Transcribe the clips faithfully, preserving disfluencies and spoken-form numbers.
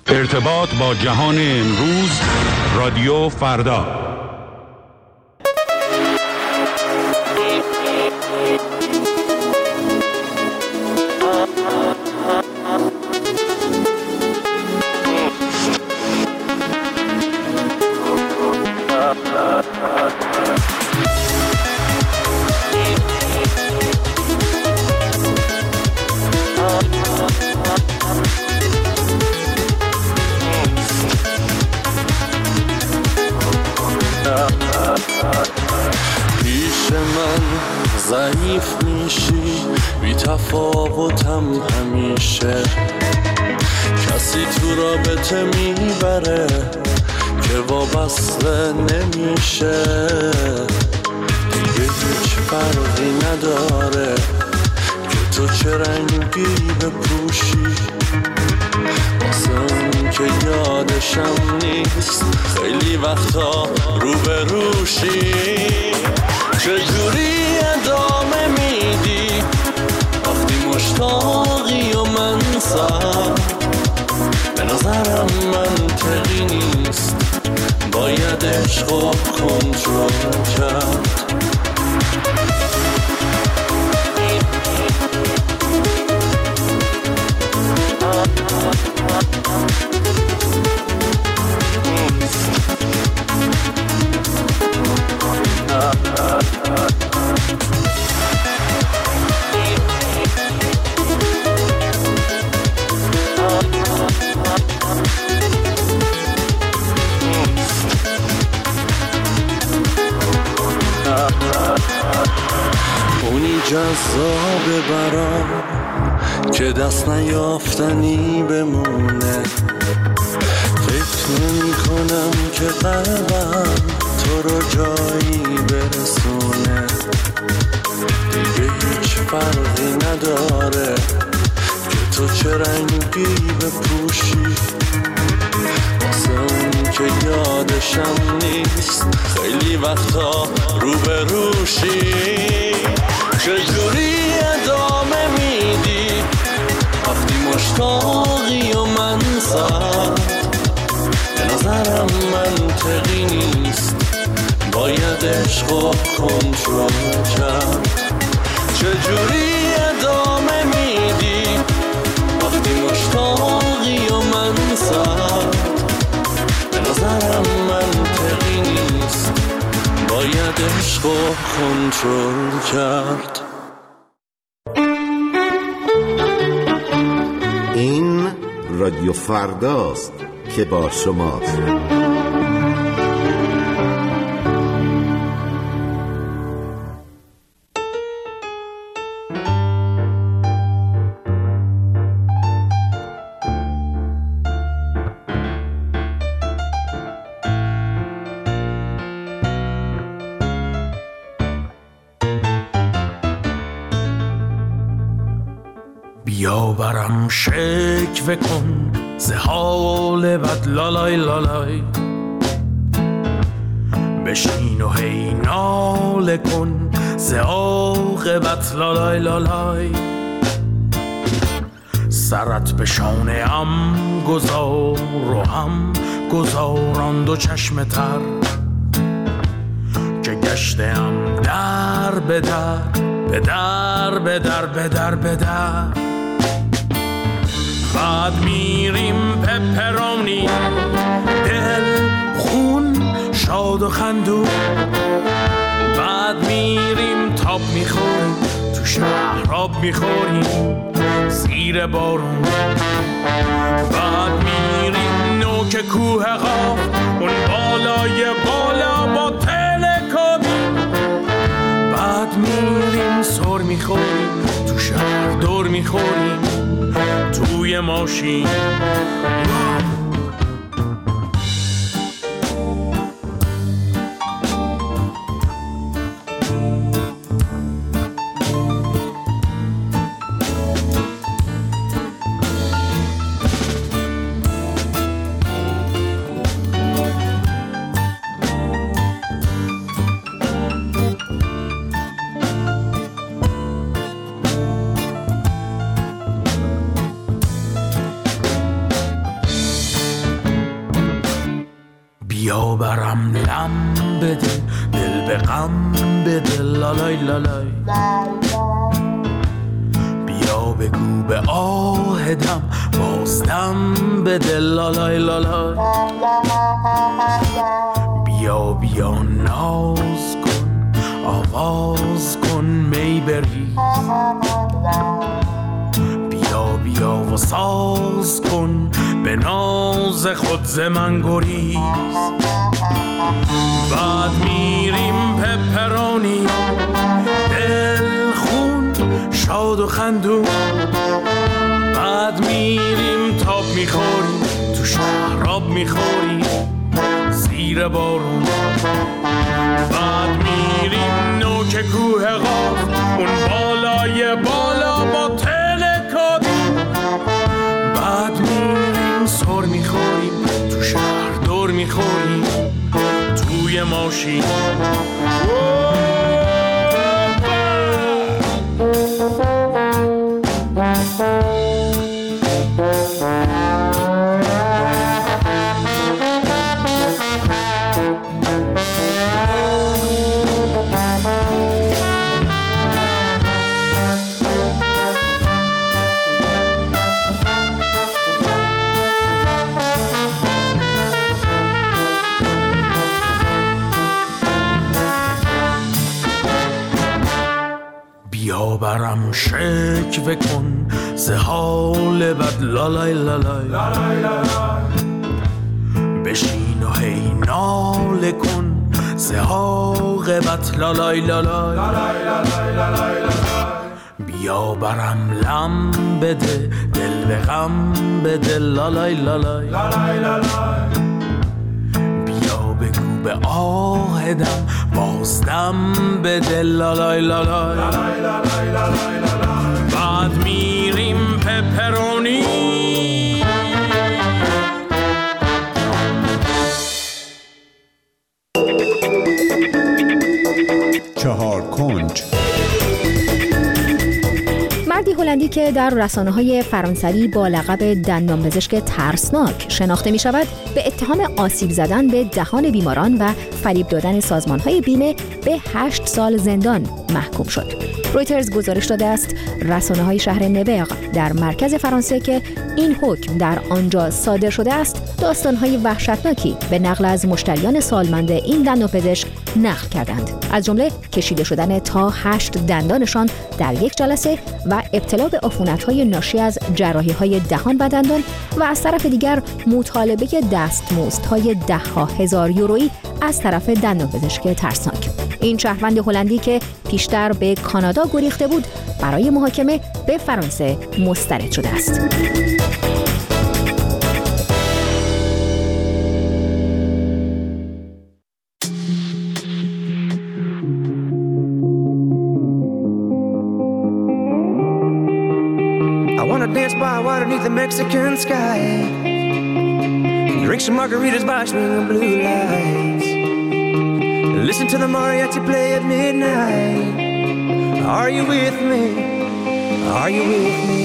ارتباط با جهان امروز، رادیو فردا. پیش من ضعیف میشی، بی تفاوتم همیشه. کسی تو رابطه میبره که وابسته نمیشه. دیگه هیچ فرقی نداره که تو چه رنگی بپوشی. واسه اون که یادشم نیست خیلی وقتا روبروشی. چجوری ادامه میدی وقتی مشتاقی و من سر؟ به نظرم منطقی نیست، باید عشقو کنترل کرد. اونی جذابه برام که دست نیافتنی بمونه. فکر نمی کنم که قلبم تو رو جایی برسونه. دیگه هیچ فرقی نداره که تو چه رنگی بپوشی. واسه اون که یادشم نیست خیلی وقتا روبروشی. چجوری ادامه میدی وقتی مشتاقی و من سر؟ به نظرم منطقی نیست، باید عشقو کنترل کرد. چجوری ادامه میدی وقتی مشتاقی و من سر؟ به نظرم منطقی نیست، باید عشقو کنترل کرد. این رادیو فرداست که با شماست. بیا برم شکوه کن ز حال بد لالای لالای. بشین و هی ناله کن ز عاقبت لالای لالای. سرت به شانه ام گذار و هم گذاران دو چشم تر که گشتم در به در به در به در به در به در. بعد میریم پپرونی دل خون شاد و خندون. بعد میریم تاب میخوریم تو شهراب میخوریم زیر بارون. بعد میریم نوک کوه قاف اون بالای بالا با تلکابین. بعد میریم سر میخوریم تو شهر دور میخوریم توی ماشین. بیا برم لم بده دل به غم بده لالای لالای، بیا بگو به آهدم بازدم بده لالای لالای، بیا بیا ناز کن آواز کن می بریز، بیا بیا و ساز کن به ناز خود ز من گریز. بعد میریم پپرانی دل خون شاد و خندون، بعد میریم تاب میخوریم تو شهراب میخوریم زیر بارون، بعد میریم نوک کوه قاف اون بالای بالا با تلکابین، بعد میریم سر میخوریم تو شهر دور میخوریم توی ماشین. بیا برم شکوه کن ز حال بد لالای لالای، بشین و هی ناله کن ز عاقبت لالای لالای، بیا برم لم بده دل به غم بده لالای لالای، بگو به آهدم بازدم بده لالای لالای، بعد میریم پپرونی. چهار کنج. مردی هلندی که در رسانه‌های فرانسوی با لقب دندانپزشک ترسناک شناخته می‌شود، به اتهام آسیب زدن به دهان بیماران و فریب دادن سازمان‌های بیمه به هشت سال زندان محکوم شد. رویترز گزارش داده است رسانه‌های شهر نبرگ در مرکز فرانسه که این حکم در آنجا صادر شده است، داستان‌های وحشتناکی به نقل از مشتریان سالمند این دندانپزشک نقل کردند، از جمله کشیده شدن تا هشت دندانشان در یک جلسه و ابتلا به عفونت‌های ناشی از جراحی‌های دهان و دندان و از طرف دیگر مطالبه دستمزدهای ده ها هزار یورویی از طرف دندانپزشک ترسناک. این شهروند هلندی که پیشتر به کانادا گریخته بود، برای محاکمه به فرانسه مسترد شده است. Dance by water beneath the Mexican sky, drink some margaritas by swinging blue lights, listen to the mariachi play at midnight. Are you with me? Are you with me?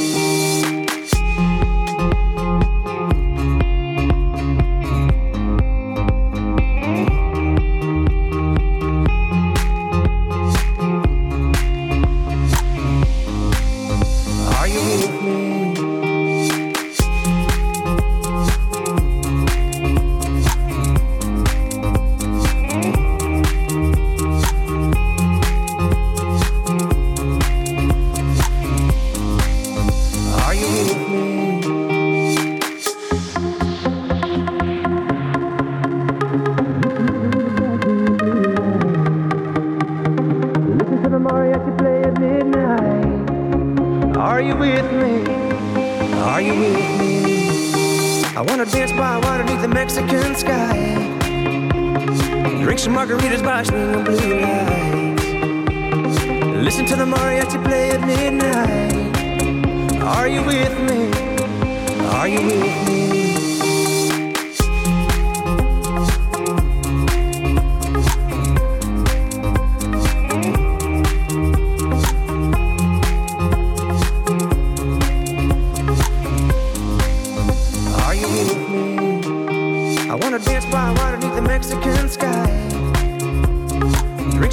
Are you with me? Are you with me? I wanna dance by water beneath the Mexican sky, drink some margaritas by swinging blue lights, listen to the mariachi play at midnight. Are you with me? Are you with me? I wanna dance by water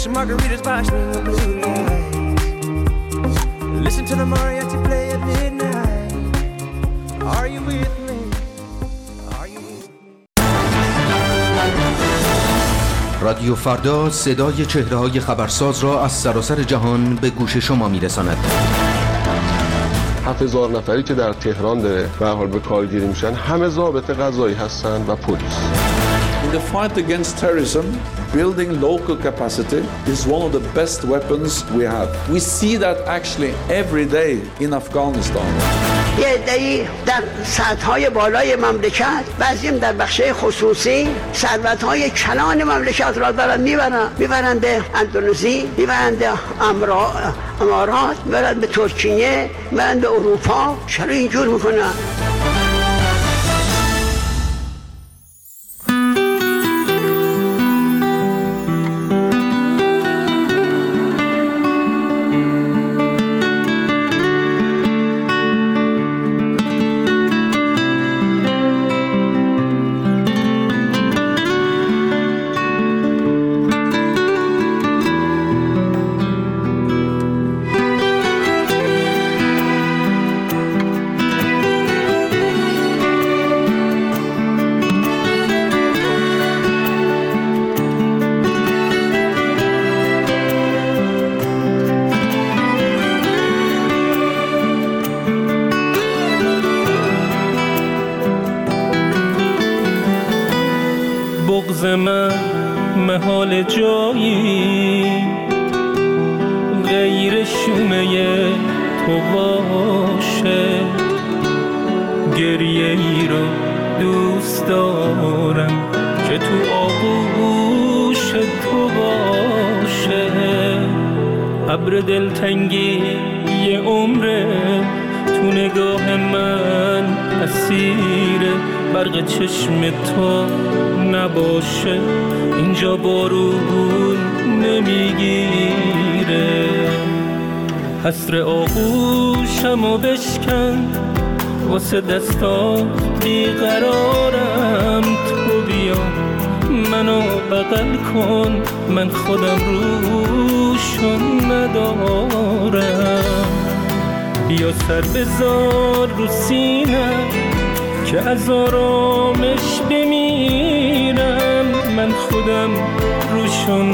some margaritas by string of blue lights. Listen to the mariachi play at midnight. Are you with me? Are you with me? رادیو فردا صدای چهره‌های خبرساز را از سراسر جهان به گوش شما میرساند. هفت هزار نفری که در تهران به هر حال به کارگیری میشن همه ضابط قضایی هستن و پلیس. In the fight against terrorism, building local capacity is one of the best weapons we have. We see that actually every day in Afghanistan. یه عده‌ای در سطح‌های بالای مملکت، بعضیم در بخش‌های خصوصی ثروت‌های کلان مملکت را دارن میبرن میبرن به اندونزی، میبرن به امارات، میبرن به ترکیه، میبرن به اروپا. چرا اینجور میکنن؟ بغض من محال جایی غیر شومه تو باشه، گریه ای رو دوست دارم که تو آغوش تو باشه. ابر دلتنگی یه عمره تو نگاه من اسیره، برق چشم تو نباشه اینجا بارون نمیگیره. حسر آغوشمو بشکن واسه دستا بیقرارم، تو بیا منو بغل کن من خودم روشون ندارم. بیا سر بذار رو سینم که از آرامش بمیرم، من خودم روشو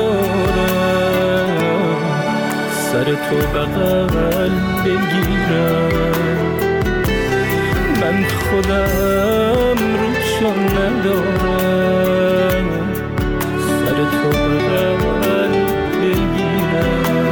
ندارم. سر تو بغل بگیرم من خودم روشو ندارم. سر تو بغل بگیرم.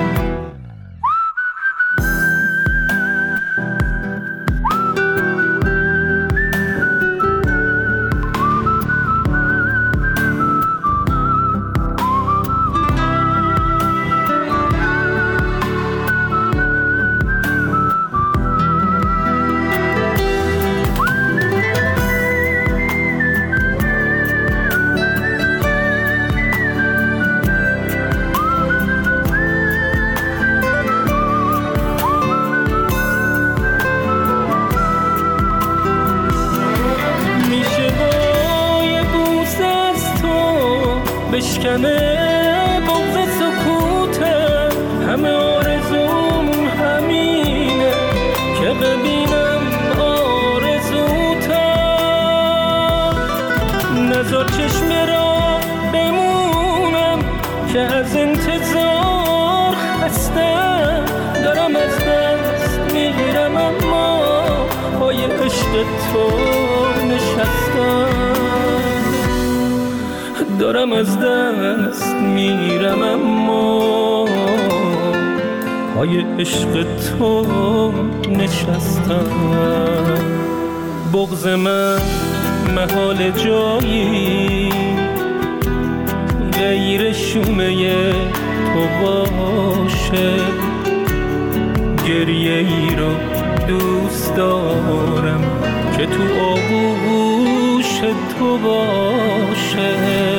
بشکنه بغض سکوته، همه آرزوم همینه که ببینم آرزوتا. نذار چشم را بمونم که از انتظار خستم، دارم از دست میگیرم اما پای عشق تو نشستم. دارم از دست میرم اما پای عشق تو نشستم. بغض من محال جایی غیر شومه تو باشه، گریه ای رو دوست دارم که تو آغوش تو باشه.